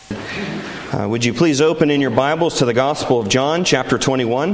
Would you please open in your Bibles to the Gospel of John, chapter 21.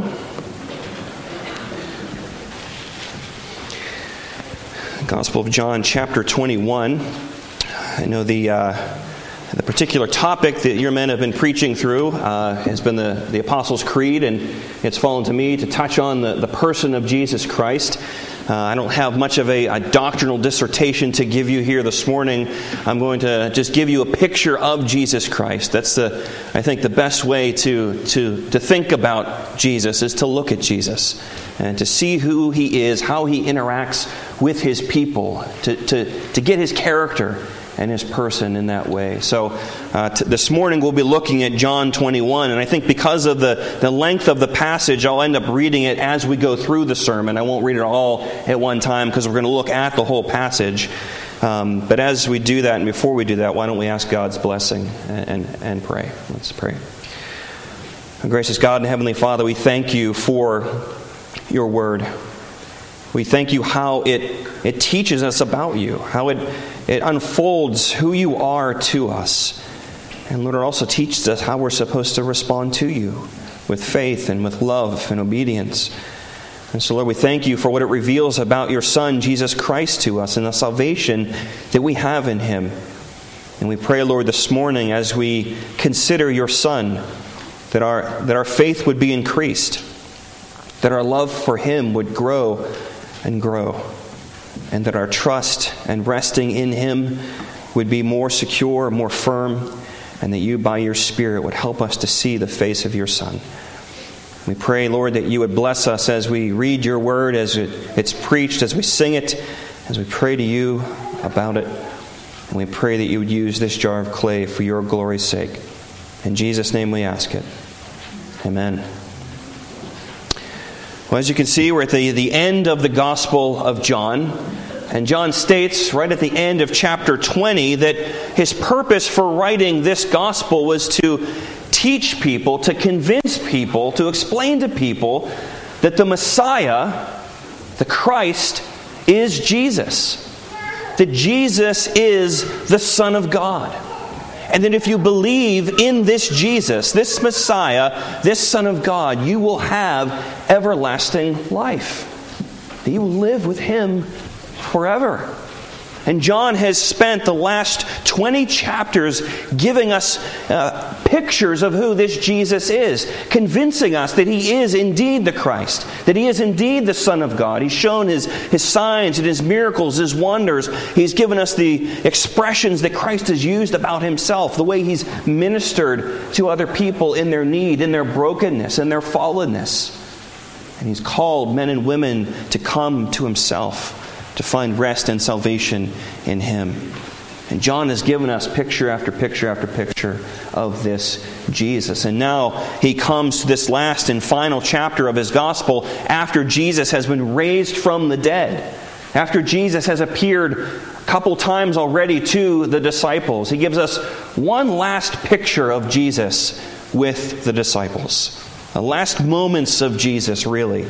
Gospel of John, chapter 21. I know the particular topic that your men have been preaching through has been the Apostles' Creed, and it's fallen to me to touch on the person of Jesus Christ. I don't have much of a doctrinal dissertation to give you here this morning. I'm going to just give you a picture of Jesus Christ. That's I think the best way to think about Jesus is to look at Jesus and to see who He is, how He interacts with His people, to get His character and His person in that way. So this morning we'll be looking at John 21, and I think because of the length of the passage, I'll end up reading it as we go through the sermon. I won't read it all at one time because we're going to look at the whole passage. But as we do that, and before we do that, why don't we ask God's blessing and pray. Let's pray. Gracious God and Heavenly Father, we thank You for Your Word. We thank You how it teaches us about You, how it unfolds who You are to us. And Lord, it also teaches us how we're supposed to respond to You with faith and with love and obedience. And so, Lord, we thank You for what it reveals about Your Son, Jesus Christ, to us and the salvation that we have in Him. And we pray, Lord, this morning as we consider Your Son, that our faith would be increased, that our love for Him would grow and grow, and that our trust and resting in Him would be more secure, more firm, and that You, by Your Spirit, would help us to see the face of Your Son. We pray, Lord, that You would bless us as we read Your Word, as it's preached, as we sing it, as we pray to You about it. And we pray that You would use this jar of clay for Your glory's sake. In Jesus' name we ask it. Amen. Well, as you can see, we're at the end of the Gospel of John. And John states right at the end of chapter 20 that his purpose for writing this Gospel was to teach people, to convince people, to explain to people that the Messiah, the Christ, is Jesus. That Jesus is the Son of God. And that if you believe in this Jesus, this Messiah, this Son of God, you will have everlasting life. That you will live with Him forever. And John has spent the last 20 chapters giving us pictures of who this Jesus is, convincing us that He is indeed the Christ, that He is indeed the Son of God. He's shown His signs and His miracles, His wonders. He's given us the expressions that Christ has used about Himself, the way He's ministered to other people in their need, in their brokenness, in their fallenness. And He's called men and women to come to Himself, to find rest and salvation in Him. And John has given us picture after picture after picture of this Jesus. And now he comes to this last and final chapter of his gospel after Jesus has been raised from the dead. After Jesus has appeared a couple times already to the disciples. He gives us one last picture of Jesus with the disciples. The last moments of Jesus, really,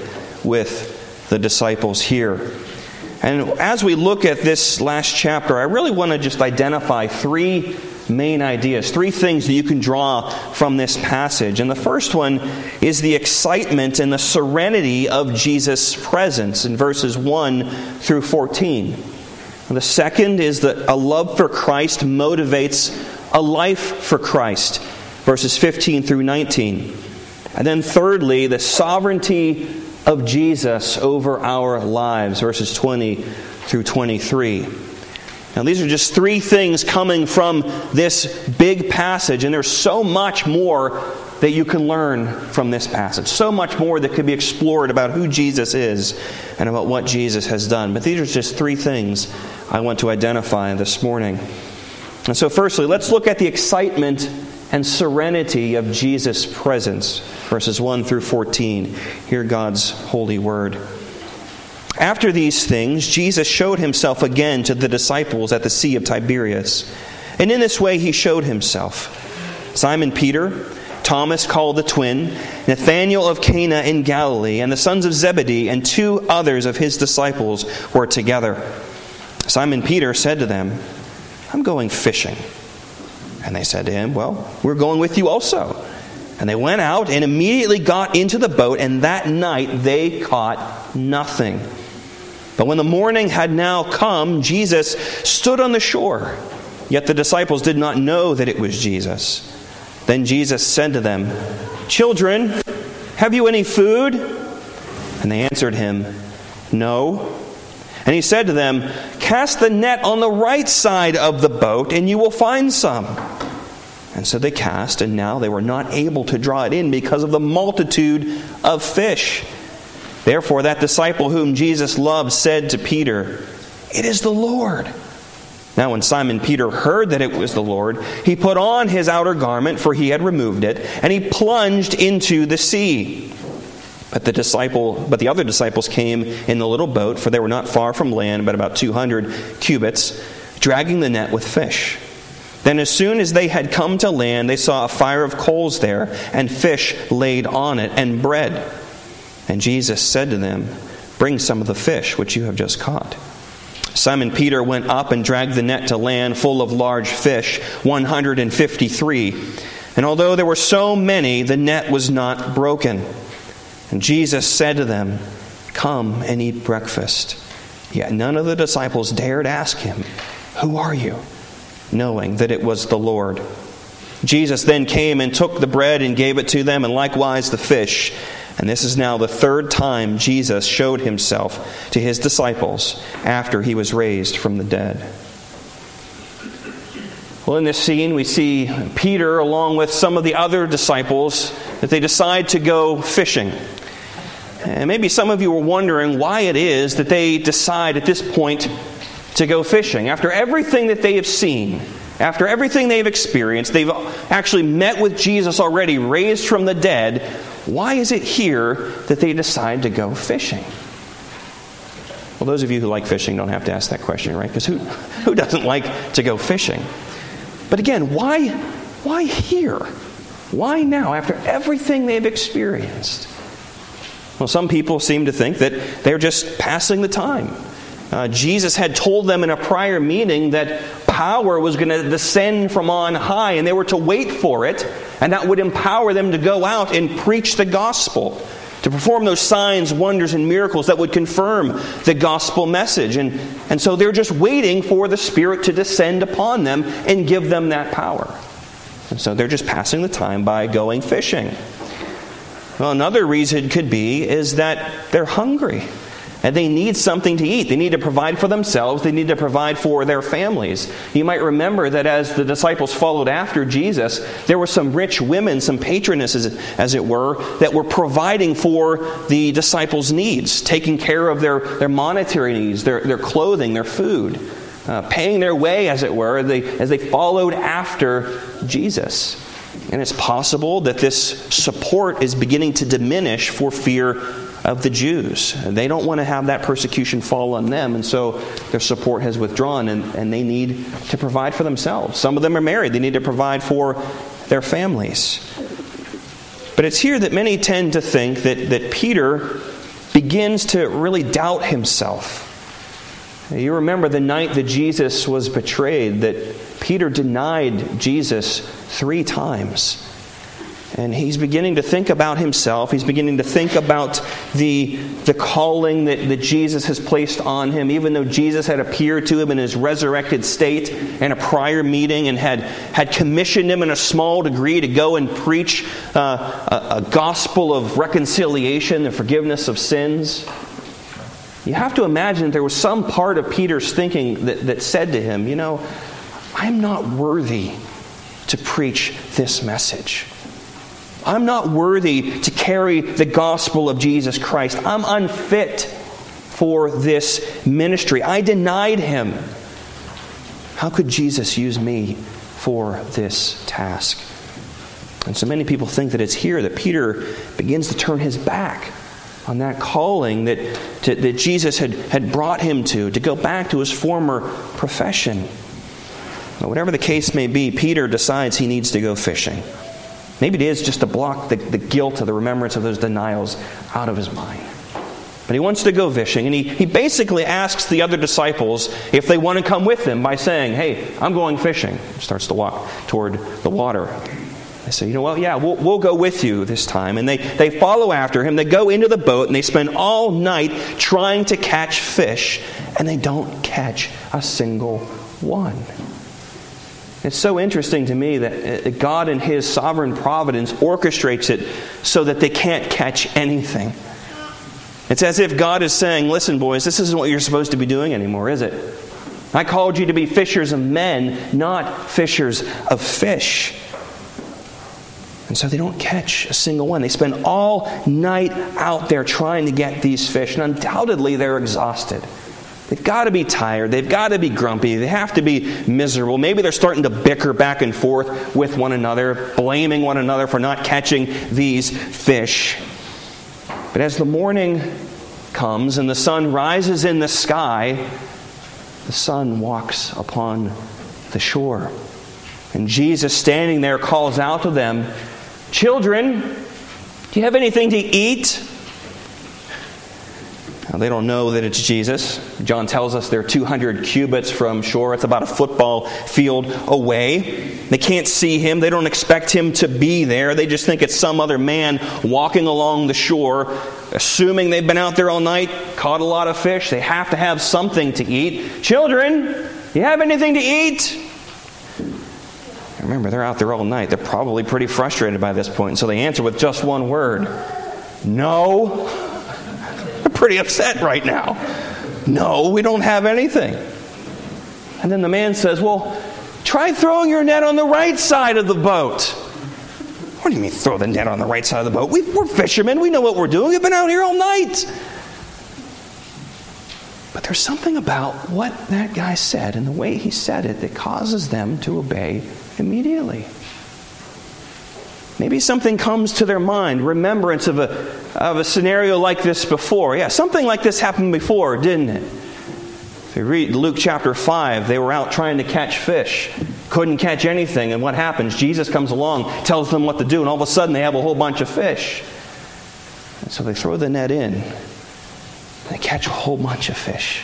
with the disciples here. And as we look at this last chapter, I really want to just identify three main ideas, three things that you can draw from this passage. And the first one is the excitement and the serenity of Jesus' presence in verses 1 through 14. And the second is that a love for Christ motivates a life for Christ, verses 15 through 19. And then thirdly, the sovereignty of Jesus over our lives, verses 20 through 23. Now these are just three things coming from this big passage, and there's so much more that you can learn from this passage. So much more that could be explored about who Jesus is and about what Jesus has done. But these are just three things I want to identify this morning. And so firstly, let's look at the excitement and serenity of Jesus' presence. Verses 1 through 14. Hear God's holy word. After these things, Jesus showed Himself again to the disciples at the Sea of Tiberias. And in this way He showed Himself. Simon Peter, Thomas called the twin, Nathanael of Cana in Galilee, and the sons of Zebedee, and two others of His disciples were together. Simon Peter said to them, "I'm going fishing." And they said to him, "Well, we're going with you also." And they went out and immediately got into the boat, and that night they caught nothing. But when the morning had now come, Jesus stood on the shore. Yet the disciples did not know that it was Jesus. Then Jesus said to them, "Children, have you any food?" And they answered him, "No." And he said to them, "Cast the net on the right side of the boat, and you will find some." And so they cast, and now they were not able to draw it in because of the multitude of fish. Therefore that disciple whom Jesus loved said to Peter, "It is the Lord." Now when Simon Peter heard that it was the Lord, he put on his outer garment, for he had removed it, and he plunged into the sea. But the other disciples came in the little boat, for they were not far from land, but about 200 cubits, dragging the net with fish. Then as soon as they had come to land, they saw a fire of coals there, and fish laid on it, and bread. And Jesus said to them, "Bring some of the fish which you have just caught." Simon Peter went up and dragged the net to land full of large fish, 153. And although there were so many, the net was not broken. And Jesus said to them, "Come and eat breakfast." Yet none of the disciples dared ask him, "Who are you?" knowing that it was the Lord. Jesus then came and took the bread and gave it to them, and likewise the fish. And this is now the third time Jesus showed himself to his disciples after he was raised from the dead. Well, in this scene we see Peter along with some of the other disciples that they decide to go fishing. And maybe some of you are wondering why it is that they decide at this point to go fishing. After everything that they have seen, after everything they've experienced, they've actually met with Jesus already, raised from the dead. Why is it here that they decide to go fishing? Well, those of you who like fishing don't have to ask that question, right? Because who doesn't like to go fishing? But again, why here? Why now, after everything they've experienced? Well, some people seem to think that they're just passing the time. Jesus had told them in a prior meeting that power was going to descend from on high, and they were to wait for it, and that would empower them to go out and preach the gospel, to perform those signs, wonders, and miracles that would confirm the gospel message. And so they're just waiting for the Spirit to descend upon them and give them that power. And so they're just passing the time by going fishing. Well, another reason could be is that they're hungry. And they need something to eat. They need to provide for themselves. They need to provide for their families. You might remember that as the disciples followed after Jesus, there were some rich women, some patronesses, as it were, that were providing for the disciples' needs, taking care of their monetary needs, their clothing, their food, paying their way, as it were, as they followed after Jesus. And it's possible that this support is beginning to diminish for fear of the Jews. They don't want to have that persecution fall on them, and so their support has withdrawn, and they need to provide for themselves. Some of them are married. They need to provide for their families. But it's here that many tend to think that Peter begins to really doubt himself. You remember the night that Jesus was betrayed, that Peter denied Jesus 3 times. And he's beginning to think about himself. He's beginning to think about the calling that Jesus has placed on him, even though Jesus had appeared to him in his resurrected state in a prior meeting and had commissioned him in a small degree to go and preach a gospel of reconciliation, the forgiveness of sins. You have to imagine there was some part of Peter's thinking that said to him, I'm not worthy to preach this message. I'm not worthy to carry the gospel of Jesus Christ. I'm unfit for this ministry. I denied him. How could Jesus use me for this task? And so many people think that it's here that Peter begins to turn his back on that calling that Jesus had brought him to go back to his former profession. But whatever the case may be, Peter decides he needs to go fishing. Maybe it is just to block the guilt of the remembrance of those denials out of his mind. But And he wants to go fishing. And he basically asks the other disciples if they want to come with him by saying, hey, I'm going fishing. He starts to walk toward the water. They say, we'll go with you this time. And they follow after him. They go into the boat and they spend all night trying to catch fish. And they don't catch a single one. It's so interesting to me that God in His sovereign providence orchestrates it so that they can't catch anything. It's as if God is saying, listen, boys, this isn't what you're supposed to be doing anymore, is it? I called you to be fishers of men, not fishers of fish. And so they don't catch a single one. They spend all night out there trying to get these fish. And undoubtedly they're exhausted. They've got to be tired. They've got to be grumpy. They have to be miserable. Maybe they're starting to bicker back and forth with one another, blaming one another for not catching these fish. But as the morning comes and the sun rises in the sky, the sun walks upon the shore. And Jesus, standing there, calls out to them, "Children, do you have anything to eat?" Now, they don't know that it's Jesus. John tells us they're 200 cubits from shore. It's about a football field away. They can't see him. They don't expect him to be there. They just think it's some other man walking along the shore, assuming they've been out there all night, caught a lot of fish. They have to have something to eat. "Children, do you have anything to eat?" Remember, they're out there all night. They're probably pretty frustrated by this point. And so they answer with just one word. "No." They're pretty upset right now. "No, we don't have anything." And then the man says, "Well, try throwing your net on the right side of the boat." "What do you mean throw the net on the right side of the boat? We're fishermen. We know what we're doing. We've been out here all night." But there's something about what that guy said and the way he said it that causes them to obey immediately. Maybe something comes to their mind, remembrance of a scenario like this before. Yeah, something like this happened before, didn't it? If you read Luke chapter 5, they were out trying to catch fish. Couldn't catch anything, and what happens? Jesus comes along, tells them what to do, and all of a sudden they have a whole bunch of fish. And so they throw the net in, and they catch a whole bunch of fish.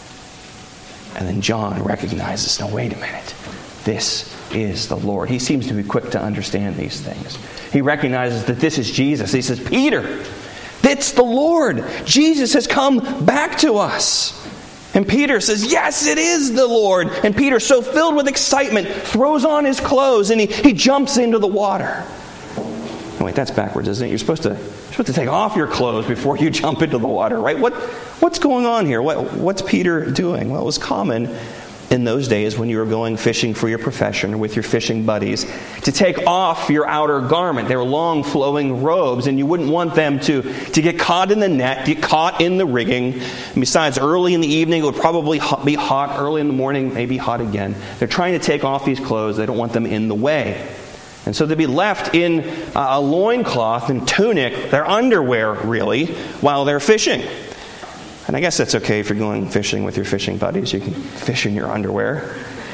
And then John recognizes, no, wait a minute. This is the Lord. He seems to be quick to understand these things. He recognizes that this is Jesus. He says, "Peter, it's the Lord. Jesus has come back to us." And Peter says, "Yes, it is the Lord." And Peter, so filled with excitement, throws on his clothes and he jumps into the water. Oh, wait, that's backwards, isn't it? You're supposed to take off your clothes before you jump into the water, right? What's going on here? What's Peter doing? Well, it was common in those days when you were going fishing for your profession or with your fishing buddies to take off your outer garment. They were long flowing robes, and you wouldn't want them to get caught in the net, get caught in the rigging. And besides, early in the evening it would probably be hot. Early in the morning, maybe hot again. They're trying to take off these clothes. They don't want them in the way. And so they'd be left in a loincloth and tunic, their underwear really, while they're fishing. And I guess that's okay if you're going fishing with your fishing buddies. You can fish in your underwear.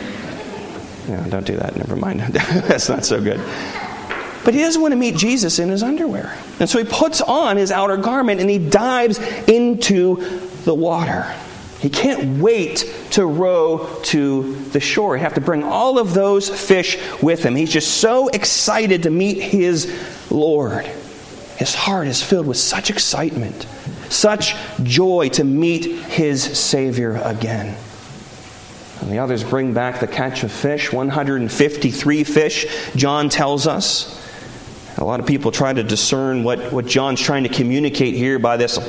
No, don't do that. Never mind. That's not so good. But he doesn't want to meet Jesus in his underwear. And so he puts on his outer garment and he dives into the water. He can't wait to row to the shore. He'd have to bring all of those fish with him. He's just so excited to meet his Lord. His heart is filled with such excitement, such joy to meet his Savior again. And the others bring back the catch of fish, 153 fish, John tells us. A lot of people try to discern what John's trying to communicate here by this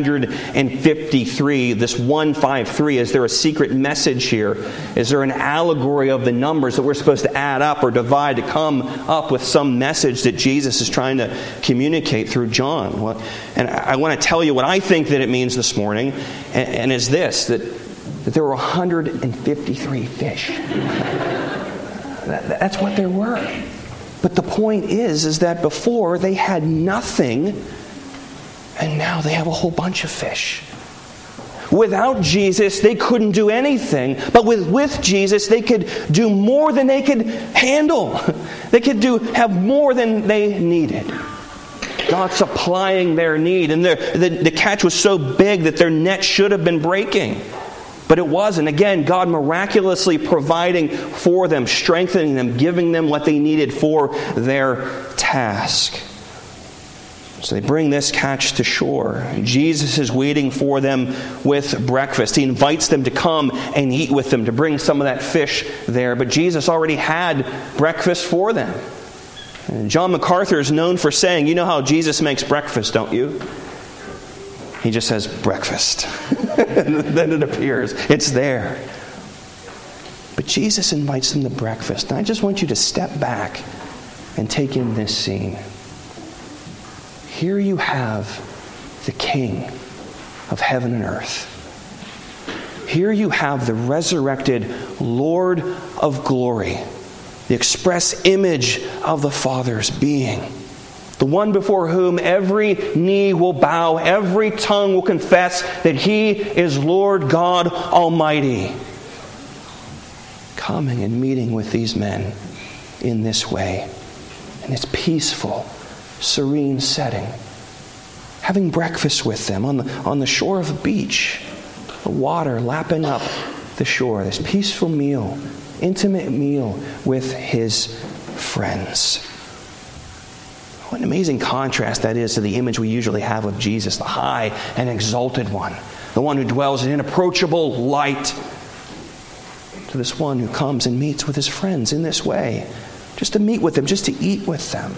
153, this 153. Is there a secret message here? Is there an allegory of the numbers that we're supposed to add up or divide to come up with some message that Jesus is trying to communicate through John? And I want to tell you what I think that it means this morning, and is this, that there were 153 fish. That's what there were. But the point is that before they had nothing, and now they have a whole bunch of fish. Without Jesus, they couldn't do anything. But with Jesus, they could do more than they could handle. They could have more than they needed. God supplying their need. And the catch was so big that their net should have been breaking. But it wasn't. Again, God miraculously providing for them, strengthening them, giving them what they needed for their task. So they bring this catch to shore. Jesus is waiting for them with breakfast. He invites them to come and eat with them, to bring some of that fish there. But Jesus already had breakfast for them. And John MacArthur is known for saying, you know how Jesus makes breakfast, don't you? He just says, breakfast. And then it appears. It's there. But Jesus invites them to breakfast. And I just want you to step back and take in this scene. Here you have the King of heaven and earth. Here you have the resurrected Lord of glory, the express image of the Father's being, the one before whom every knee will bow, every tongue will confess that He is Lord God Almighty. Coming and meeting with these men in this way, in this peaceful, serene setting, having breakfast with them on the shore of the beach, the water lapping up the shore, this peaceful meal, intimate meal with His friends. What an amazing contrast that is to the image we usually have of Jesus, the high and exalted one, the one who dwells in inapproachable light, to this one who comes and meets with His friends in this way, just to meet with them, just to eat with them.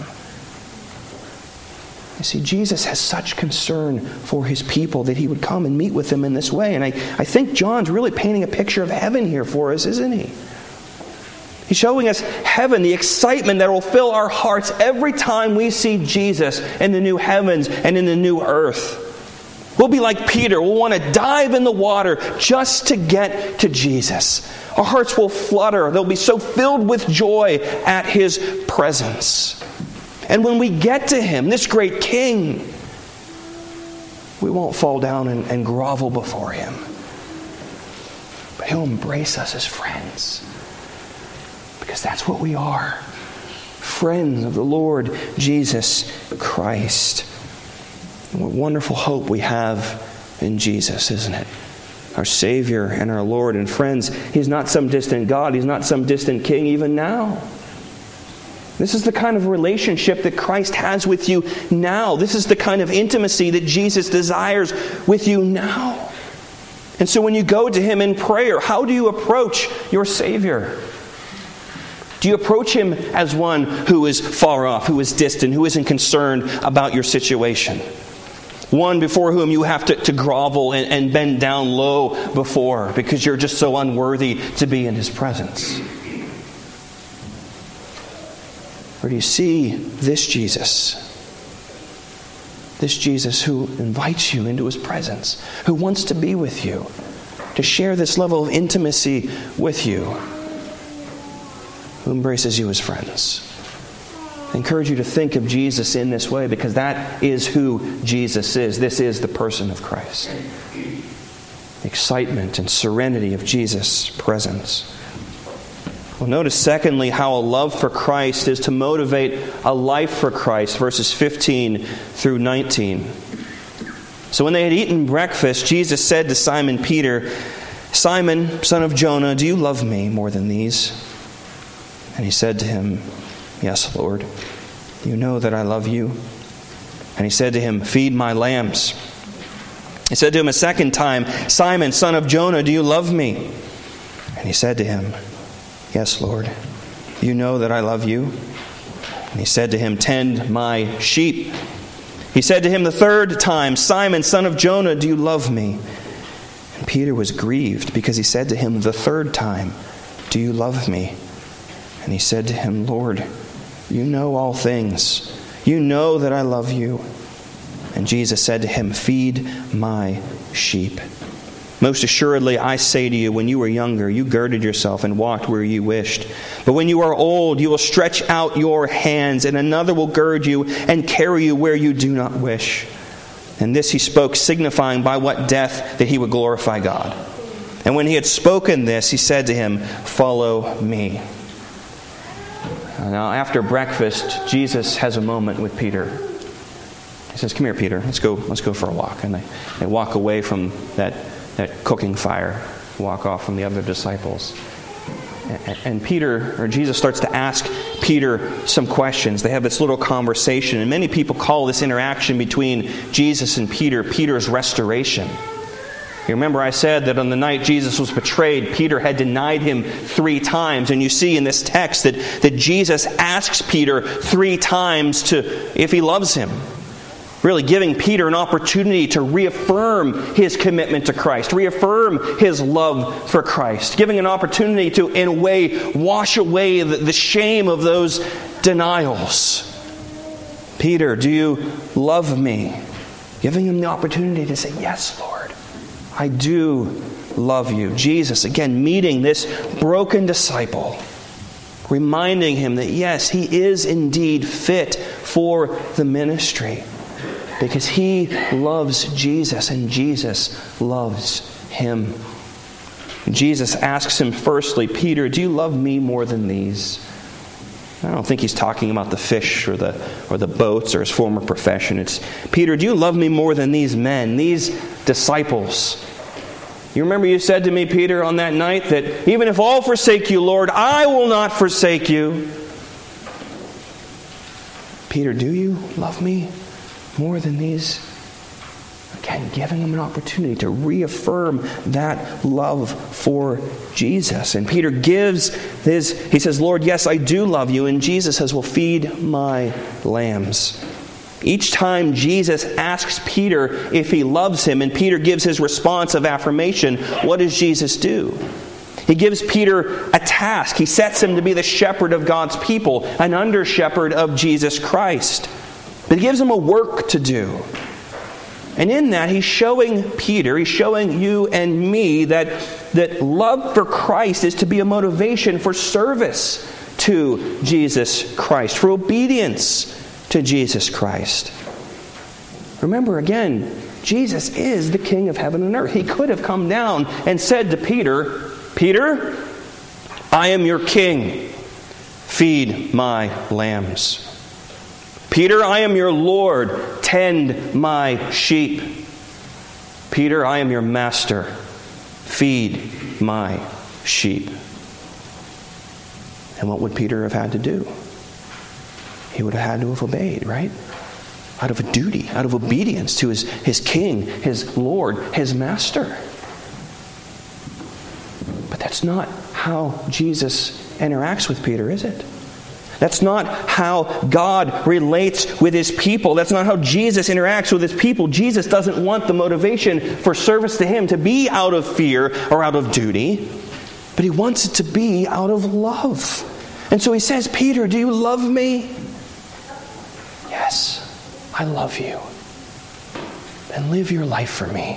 You see, Jesus has such concern for His people that He would come and meet with them in this way. And I think John's really painting a picture of heaven here for us, isn't he? He's showing us heaven, the excitement that will fill our hearts every time we see Jesus in the new heavens and in the new earth. We'll be like Peter. We'll want to dive in the water just to get to Jesus. Our hearts will flutter. They'll be so filled with joy at His presence. And when we get to Him, this great King, we won't fall down and grovel before Him. But He'll embrace us as friends. Because that's what we are. Friends of the Lord Jesus Christ. And what wonderful hope we have in Jesus, isn't it? Our Savior and our Lord. And friends, He's not some distant God. He's not some distant King even now. This is the kind of relationship that Christ has with you now. This is the kind of intimacy that Jesus desires with you now. And so when you go to Him in prayer, how do you approach your Savior? Do you approach Him as one who is far off, who is distant, who isn't concerned about your situation? One before whom you have to grovel and bend down low before because you're just so unworthy to be in His presence? Or do you see this Jesus? This Jesus who invites you into His presence, who wants to be with you, to share this level of intimacy with you, who embraces you as friends. I encourage you to think of Jesus in this way because that is who Jesus is. This is the person of Christ. The excitement and serenity of Jesus' presence. Well, notice secondly how a love for Christ is to motivate a life for Christ, verses 15 through 19. So when they had eaten breakfast, Jesus said to Simon Peter, "Simon, son of Jonah, do you love me more than these?" And he said to him, "Yes, Lord, you know that I love you." And he said to him, "Feed my lambs." He said to him a second time, "Simon, son of Jonah, do you love me?" And he said to him, "Yes, Lord, you know that I love you." And he said to him, "Tend my sheep." He said to him the third time, "Simon, son of Jonah, do you love me?" And Peter was grieved because he said to him the third time, "Do you love me?" And he said to him, "Lord, you know all things. You know that I love you." And Jesus said to him, "Feed my sheep. Most assuredly, I say to you, when you were younger, you girded yourself and walked where you wished. But when you are old, you will stretch out your hands, and another will gird you and carry you where you do not wish." And this he spoke, signifying by what death that he would glorify God. And when he had spoken this, he said to him, "Follow me." Now, after breakfast, Jesus has a moment with Peter. He says, come here, Peter, let's go for a walk. And they walk away from that cooking fire, walk off from the other disciples. And Peter, or Jesus, starts to ask Peter some questions. They have this little conversation, and many people call this interaction between Jesus and Peter, Peter's restoration. You remember I said that on the night Jesus was betrayed, Peter had denied him 3 times. And you see in this text that Jesus asks Peter 3 times if he loves him. Really giving Peter an opportunity to reaffirm his commitment to Christ, reaffirm his love for Christ, giving an opportunity to, in a way, wash away the shame of those denials. Peter, do you love me? Giving him the opportunity to say, yes, Lord, I do love you. Jesus, again, meeting this broken disciple, reminding him that, yes, he is indeed fit for the ministry. Because he loves Jesus and Jesus loves him. Jesus asks him firstly, Peter, do you love me more than these? I don't think he's talking about the fish or the boats or his former profession. It's, Peter, do you love me more than these men, these disciples? You remember you said to me, Peter, on that night that even if all forsake you, Lord, I will not forsake you. Peter, do you love me more than these? Again, giving him an opportunity to reaffirm that love for Jesus. And Peter gives he says, Lord, yes, I do love you. And Jesus says, well, feed my lambs. Each time Jesus asks Peter if he loves him, and Peter gives his response of affirmation, what does Jesus do? He gives Peter a task. He sets him to be the shepherd of God's people, an under-shepherd of Jesus Christ. But he gives him a work to do. And in that, he's showing Peter, he's showing you and me that love for Christ is to be a motivation for service to Jesus Christ, for obedience to Jesus Christ. Remember again, Jesus is the King of heaven and earth. He could have come down and said to Peter, Peter, I am your king. Feed my lambs. Peter, I am your Lord. Tend my sheep. Peter, I am your master. Feed my sheep. And what would Peter have had to do? He would have had to have obeyed, right? Out of a duty, out of obedience to his king, his Lord, his master. But that's not how Jesus interacts with Peter, is it? That's not how God relates with his people. That's not how Jesus interacts with his people. Jesus doesn't want the motivation for service to him to be out of fear or out of duty, but he wants it to be out of love. And so he says, Peter, do you love me? Yes, I love you. And live your life for me.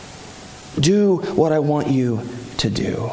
Do what I want you to do.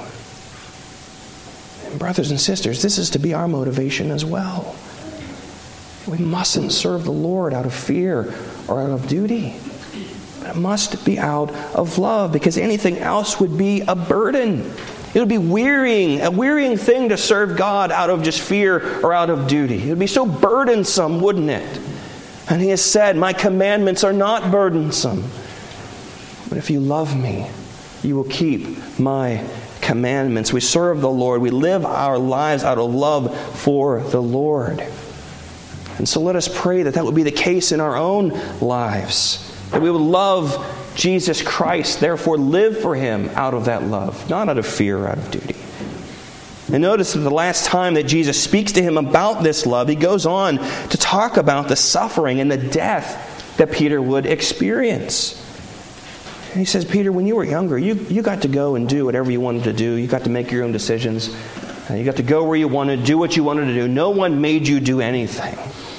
Brothers and sisters, this is to be our motivation as well. We mustn't serve the Lord out of fear or out of duty. But it must be out of love, because anything else would be a burden. It would be a wearying thing to serve God out of just fear or out of duty. It would be so burdensome, wouldn't it? And he has said, my commandments are not burdensome. But if you love me, you will keep my commandments. We serve the Lord. We live our lives out of love for the Lord. And so let us pray that would be the case in our own lives. That we would love Jesus Christ, therefore live for him out of that love, not out of fear or out of duty. And notice that the last time that Jesus speaks to him about this love, he goes on to talk about the suffering and the death that Peter would experience. And he says, Peter, when you were younger, you got to go and do whatever you wanted to do. You got to make your own decisions. You got to go where you wanted, do what you wanted to do. No one made you do anything.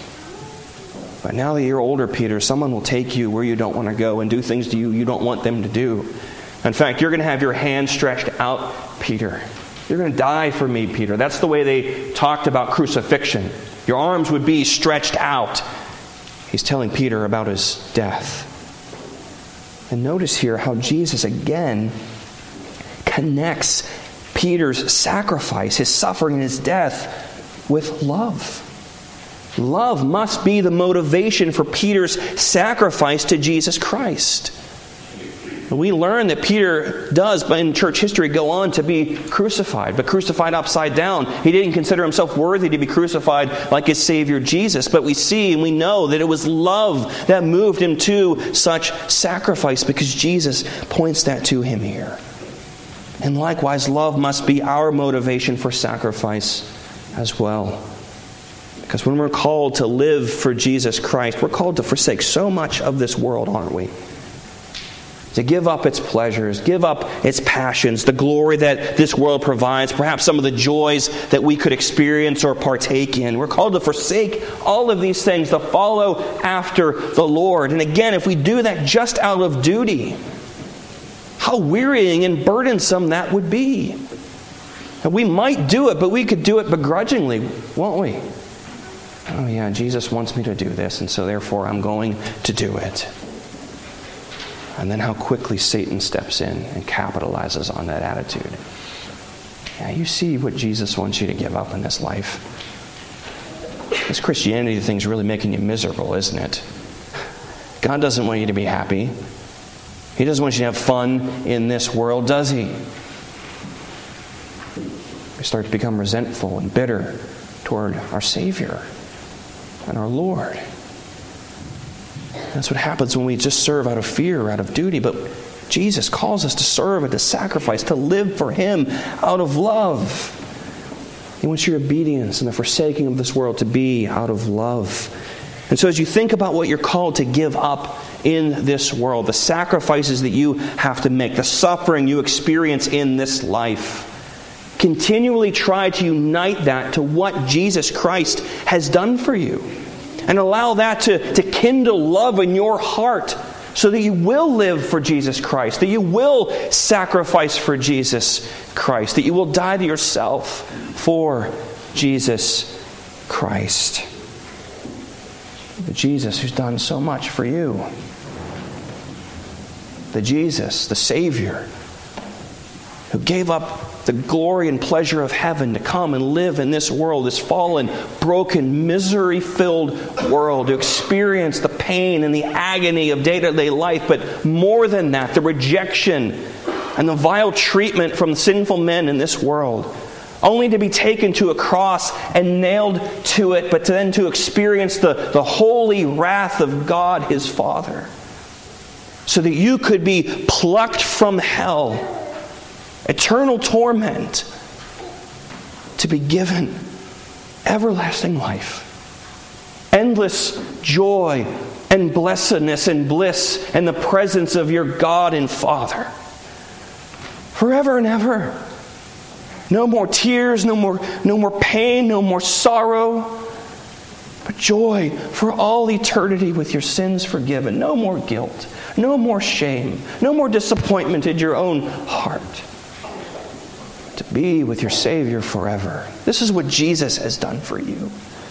But now that you're older, Peter, someone will take you where you don't want to go and do things to you don't want them to do. In fact, you're going to have your hand stretched out, Peter. You're going to die for me, Peter. That's the way they talked about crucifixion. Your arms would be stretched out. He's telling Peter about his death. And notice here how Jesus again connects Peter's sacrifice, his suffering and his death with love. Love must be the motivation for Peter's sacrifice to Jesus Christ. We learn that Peter does, in church history, go on to be crucified, but crucified upside down. He didn't consider himself worthy to be crucified like his Savior Jesus, but we see and we know that it was love that moved him to such sacrifice, because Jesus points that to him here. And likewise, love must be our motivation for sacrifice as well. Because when we're called to live for Jesus Christ, we're called to forsake so much of this world, aren't we? To give up its pleasures, give up its passions, the glory that this world provides, perhaps some of the joys that we could experience or partake in. We're called to forsake all of these things, to follow after the Lord. And again, if we do that just out of duty, how wearying and burdensome that would be. And we might do it, but we could do it begrudgingly, won't we? Oh yeah, Jesus wants me to do this, and so therefore I'm going to do it. And then how quickly Satan steps in and capitalizes on that attitude. Yeah, you see what Jesus wants you to give up in this life. This Christianity thing's really making you miserable, isn't it? God doesn't want you to be happy. He doesn't want you to have fun in this world, does he? We start to become resentful and bitter toward our Savior and our Lord. That's what happens when we just serve out of fear, out of duty. But Jesus calls us to serve and to sacrifice, to live for Him out of love. He wants your obedience and the forsaking of this world to be out of love. And so as you think about what you're called to give up in this world, the sacrifices that you have to make, the suffering you experience in this life, continually try to unite that to what Jesus Christ has done for you. And allow that to kindle love in your heart so that you will live for Jesus Christ, that you will sacrifice for Jesus Christ, that you will die to yourself for Jesus Christ. The Jesus who's done so much for you. The Jesus, the Savior, who gave up the glory and pleasure of heaven to come and live in this world, this fallen, broken, misery-filled world, to experience the pain and the agony of day-to-day life, but more than that, the rejection and the vile treatment from sinful men in this world, only to be taken to a cross and nailed to it, but then to experience the holy wrath of God, His Father, so that you could be plucked from hell, eternal torment, to be given everlasting life, endless joy and blessedness and bliss in the presence of your God and Father, forever and ever. No more tears, no more pain, no more sorrow, but joy for all eternity with your sins forgiven. No more guilt, no more shame, no more disappointment in your own heart. To be with your Savior forever. This is what Jesus has done for you.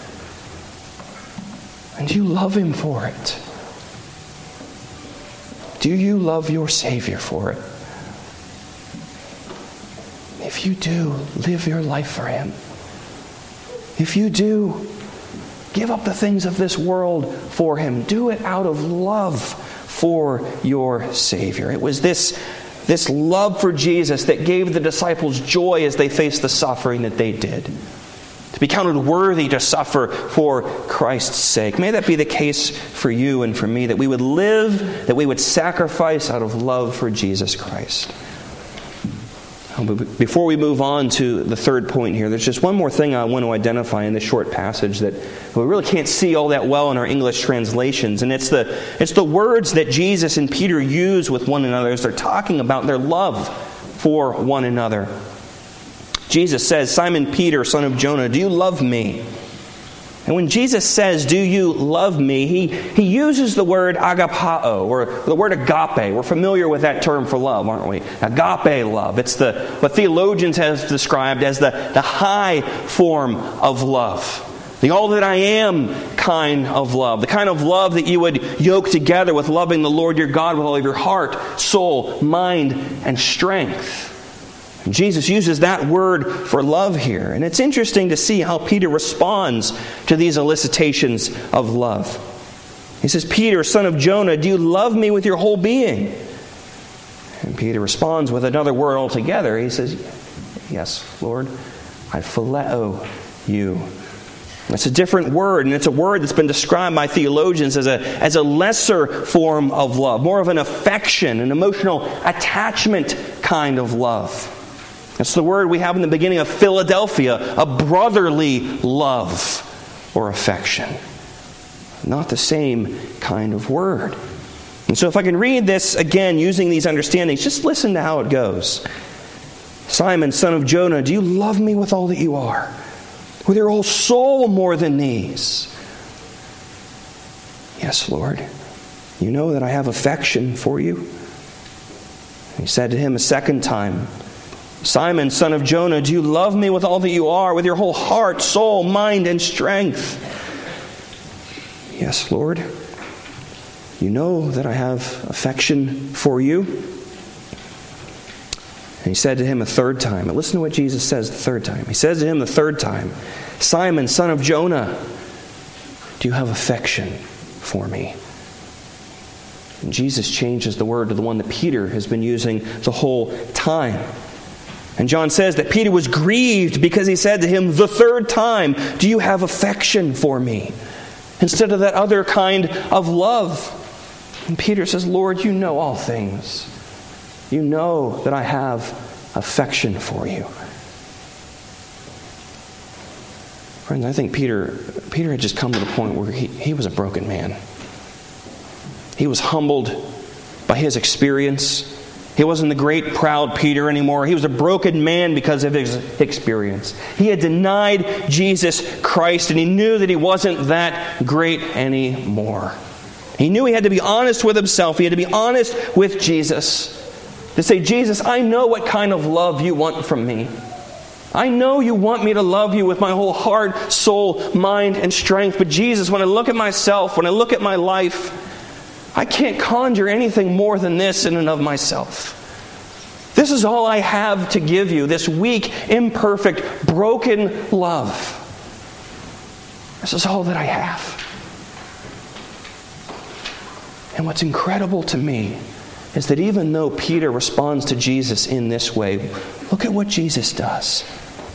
And you love Him for it. Do you love your Savior for it? If you do, live your life for Him. If you do, give up the things of this world for Him. Do it out of love for your Savior. It was this love for Jesus that gave the disciples joy as they faced the suffering that they did. To be counted worthy to suffer for Christ's sake. May that be the case for you and for me, that we would live, that we would sacrifice out of love for Jesus Christ. Before we move on to the third point here, there's just one more thing I want to identify in this short passage that we really can't see all that well in our English translations. And it's the words that Jesus and Peter use with one another as they're talking about their love for one another. Jesus says, "Simon Peter, son of Jonah, do you love me?" And when Jesus says, "Do you love me?" he uses the word agapao, or the word agape. We're familiar with that term for love, aren't we? Agape love. It's what theologians have described as the high form of love. The all that I am kind of love. The kind of love that you would yoke together with loving the Lord your God with all of your heart, soul, mind, and strength. Jesus uses that word for love here. And it's interesting to see how Peter responds to these elicitations of love. He says, "Peter, son of Jonah, do you love me with your whole being?" And Peter responds with another word altogether. He says, "Yes, Lord, I phileo you." It's a different word, and it's a word that's been described by theologians as a lesser form of love, more of an affection, an emotional attachment kind of love. It's the word we have in the beginning of Philadelphia, a brotherly love or affection. Not the same kind of word. And so if I can read this again using these understandings, just listen to how it goes. "Simon, son of Jonah, do you love me with all that you are? With your whole soul more than these?" "Yes, Lord. You know that I have affection for you." He said to him a second time, "Simon, son of Jonah, do you love me with all that you are, with your whole heart, soul, mind, and strength?" "Yes, Lord. You know that I have affection for you." And he said to him a third time, and listen to what Jesus says the third time. He says to him the third time, "Simon, son of Jonah, do you have affection for me?" And Jesus changes the word to the one that Peter has been using the whole time. And John says that Peter was grieved because he said to him the third time, "Do you have affection for me?" instead of that other kind of love. And Peter says, "Lord, you know all things. You know that I have affection for you." Friends, I think Peter had just come to the point where he was a broken man. He was humbled by his experience. He wasn't the great, proud Peter anymore. He was a broken man because of his experience. He had denied Jesus Christ, and he knew that he wasn't that great anymore. He knew he had to be honest with himself. He had to be honest with Jesus. To say, "Jesus, I know what kind of love you want from me. I know you want me to love you with my whole heart, soul, mind, and strength. But Jesus, when I look at myself, when I look at my life, I can't conjure anything more than this in and of myself. This is all I have to give you, this weak, imperfect, broken love. This is all that I have." And what's incredible to me is that even though Peter responds to Jesus in this way, look at what Jesus does.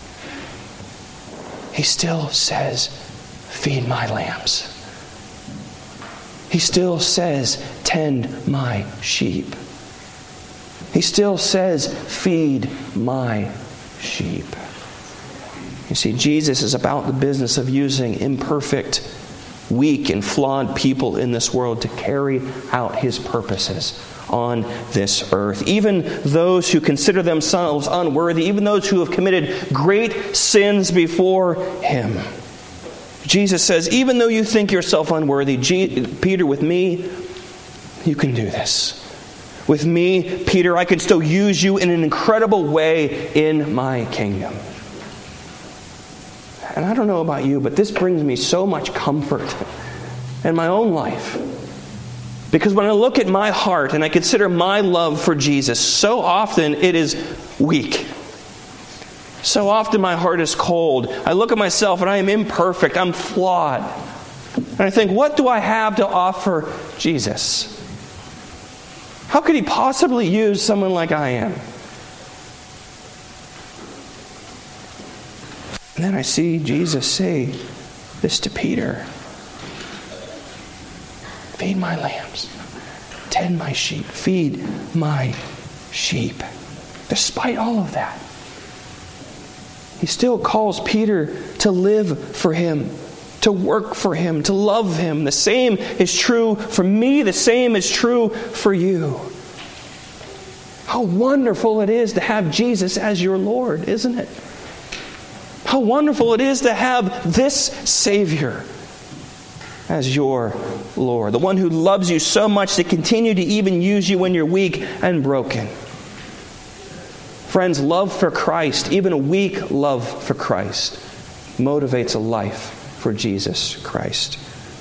He still says, "Feed my lambs." He still says, "Tend my sheep." He still says, "Feed my sheep." You see, Jesus is about the business of using imperfect, weak, and flawed people in this world to carry out his purposes on this earth. Even those who consider themselves unworthy, even those who have committed great sins before him. Jesus says, even though you think yourself unworthy, Peter, with me, you can do this. With me, Peter, I can still use you in an incredible way in my kingdom. And I don't know about you, but this brings me so much comfort in my own life. Because when I look at my heart and I consider my love for Jesus, so often it is weak. So often my heart is cold. I look at myself and I am imperfect. I'm flawed. And I think, what do I have to offer Jesus? How could he possibly use someone like I am? And then I see Jesus say this to Peter. Feed my lambs. Tend my sheep. Feed my sheep. Despite all of that, he still calls Peter to live for him, to work for him, to love him. The same is true for me. The same is true for you. How wonderful it is to have Jesus as your Lord, isn't it? How wonderful it is to have this Savior as your Lord. The one who loves you so much to continue to even use you when you're weak and broken. Friends, love for Christ, even a weak love for Christ, motivates a life for Jesus Christ.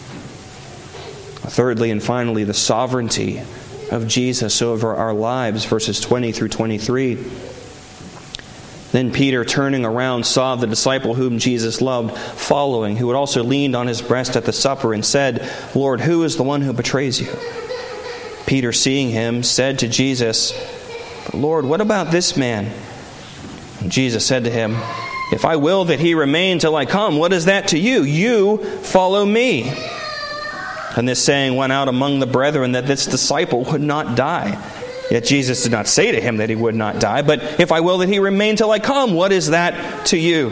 Thirdly and finally, the sovereignty of Jesus over our lives, verses 20 through 23. Then Peter, turning around, saw the disciple whom Jesus loved following, who had also leaned on his breast at the supper, and said, Lord, who is the one who betrays you? Peter, seeing him, said to Jesus, Lord, what about this man? And Jesus said to him, if I will that he remain till I come, what is that to you? You follow me. And this saying went out among the brethren that this disciple would not die. Yet Jesus did not say to him that he would not die, but if I will that he remain till I come, what is that to you?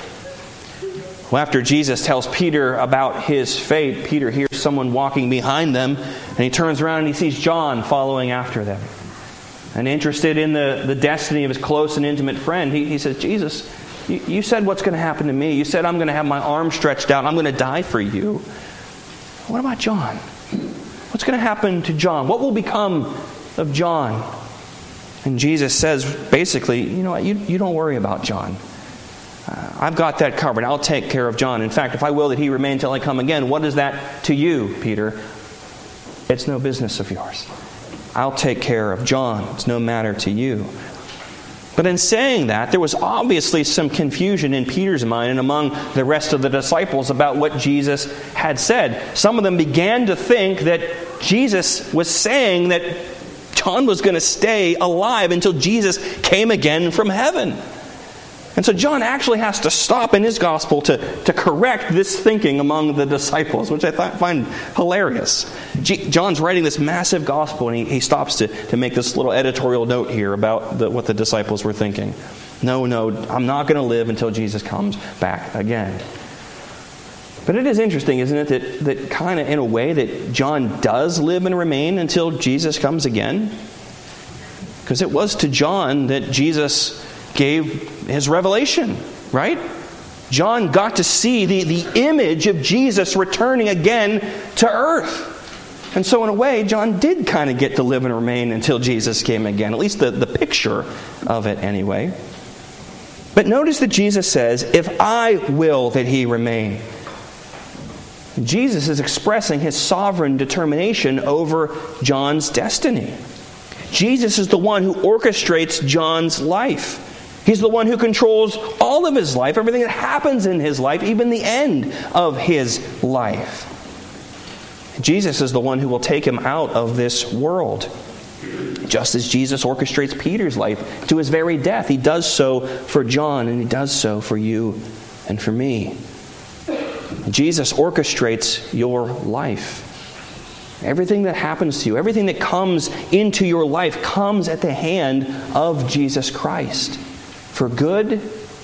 Well, after Jesus tells Peter about his fate, Peter hears someone walking behind them, and he turns around and he sees John following after them. And interested in the destiny of his close and intimate friend, he says, Jesus, you said what's going to happen to me. You said I'm going to have my arm stretched out. I'm going to die for you. What about John? What's going to happen to John? What will become of John? And Jesus says, basically, you know what, you don't worry about John. I've got that covered. I'll take care of John. In fact, if I will that he remain till I come again, what is that to you, Peter? It's no business of yours. I'll take care of John. It's no matter to you. But in saying that, there was obviously some confusion in Peter's mind and among the rest of the disciples about what Jesus had said. Some of them began to think that Jesus was saying that John was going to stay alive until Jesus came again from heaven. And so John actually has to stop in his gospel to correct this thinking among the disciples, which I find hilarious. John's writing this massive gospel, and he stops to make this little editorial note here about what the disciples were thinking. No, I'm not going to live until Jesus comes back again. But it is interesting, isn't it, that kind of in a way that John does live and remain until Jesus comes again? Because it was to John that Jesus gave his revelation, right? John got to see the image of Jesus returning again to earth. And so in a way, John did kind of get to live and remain until Jesus came again, at least the picture of it anyway. But notice that Jesus says, if I will that he remain. Jesus is expressing his sovereign determination over John's destiny. Jesus is the one who orchestrates John's life. He's the one who controls all of his life, everything that happens in his life, even the end of his life. Jesus is the one who will take him out of this world. Just as Jesus orchestrates Peter's life to his very death, he does so for John, and he does so for you and for me. Jesus orchestrates your life. Everything that happens to you, everything that comes into your life comes at the hand of Jesus Christ. For good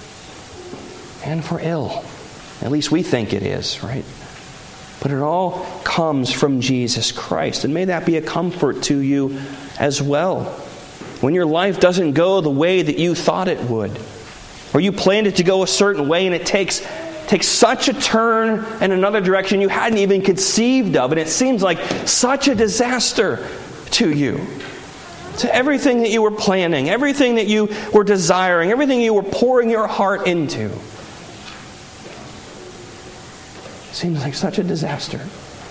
and for ill. At least we think it is, right? But it all comes from Jesus Christ. And may that be a comfort to you as well. When your life doesn't go the way that you thought it would, or you planned it to go a certain way and it takes such a turn in another direction you hadn't even conceived of, and it seems like such a disaster to you. To everything that you were planning, everything that you were desiring, everything you were pouring your heart into. It seems like such a disaster.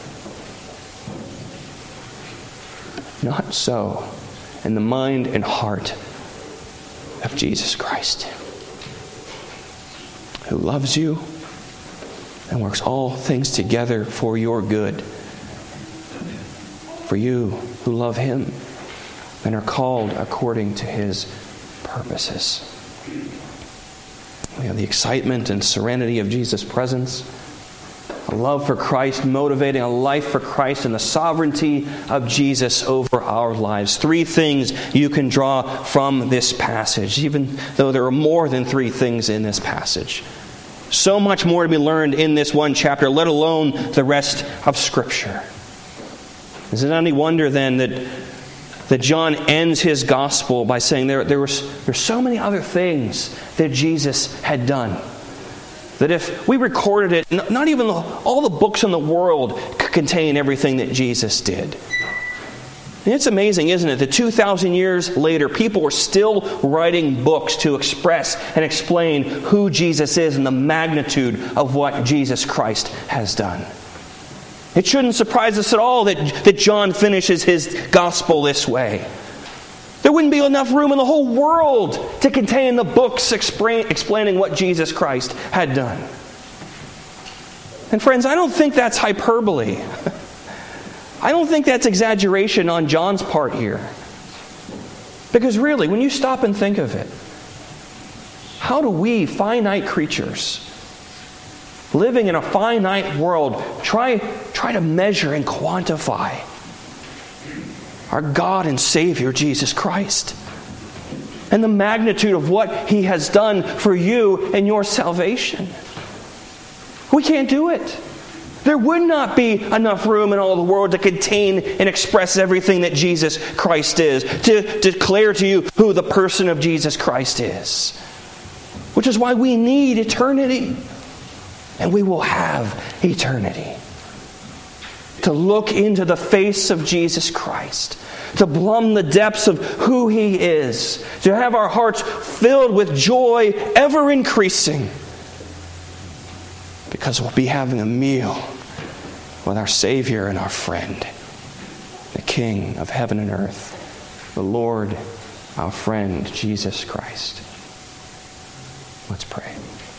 Not so in the mind and heart of Jesus Christ, who loves you and works all things together for your good. For you who love him and are called according to his purposes. We have the excitement and serenity of Jesus' presence, a love for Christ motivating a life for Christ, and the sovereignty of Jesus over our lives. 3 things you can draw from this passage, even though there are more than 3 things in this passage. So much more to be learned in this one chapter, let alone the rest of Scripture. Is it any wonder then that John ends his gospel by saying there's so many other things that Jesus had done, that if we recorded it, not even all the books in the world could contain everything that Jesus did. And it's amazing, isn't it, that 2,000 years later, people are still writing books to express and explain who Jesus is and the magnitude of what Jesus Christ has done. It shouldn't surprise us at all that John finishes his gospel this way. There wouldn't be enough room in the whole world to contain the books explaining what Jesus Christ had done. And friends, I don't think that's hyperbole. I don't think that's exaggeration on John's part here. Because really, when you stop and think of it, how do we, finite creatures, living in a finite world, try to measure and quantify our God and Savior, Jesus Christ, and the magnitude of what He has done for you and your salvation? We can't do it. There would not be enough room in all the world to contain and express everything that Jesus Christ is, to declare to you who the person of Jesus Christ is. Which is why we need eternity. And we will have eternity. To look into the face of Jesus Christ. To plumb the depths of who He is. To have our hearts filled with joy ever increasing. Because we'll be having a meal with our Savior and our friend. The King of heaven and earth. The Lord, our friend, Jesus Christ. Let's pray.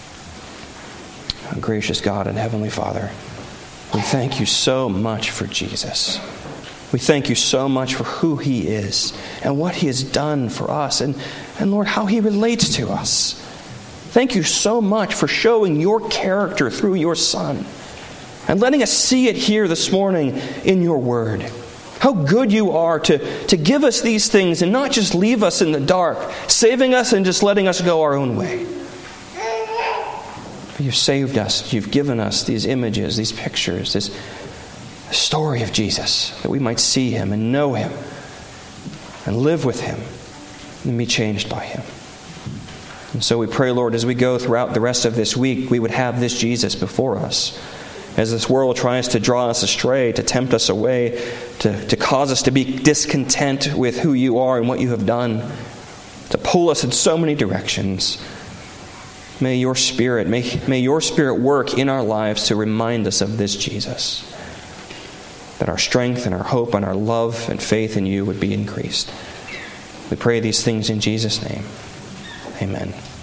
Our gracious God and Heavenly Father, we thank You so much for Jesus. We thank You so much for who He is and what He has done for us and Lord, how He relates to us. Thank You so much for showing Your character through Your Son and letting us see it here this morning in Your Word. How good You are to give us these things and not just leave us in the dark, saving us and just letting us go our own way. You've saved us. You've given us these images, these pictures, this story of Jesus, that we might see Him and know Him and live with Him and be changed by Him. And so we pray, Lord, as we go throughout the rest of this week, we would have this Jesus before us. As this world tries to draw us astray, to tempt us away, to cause us to be discontent with who You are and what You have done, to pull us in so many directions, may Your Spirit work in our lives to remind us of this Jesus. That our strength and our hope and our love and faith in You would be increased. We pray these things in Jesus' name. Amen.